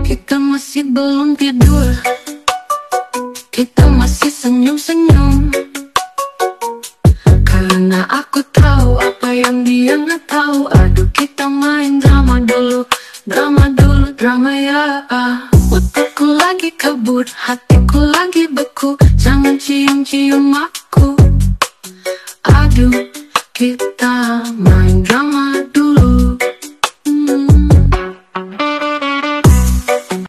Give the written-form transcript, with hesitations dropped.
Kita masih belum tidur, kita masih senyum-senyum, karena aku tahu apa yang dia nggak tahu. Aduh, kita main drama dulu, drama ya. Otakku lagi kabur, hatiku lagi beku. Jangan cium-cium aku. Aduh, kita main drama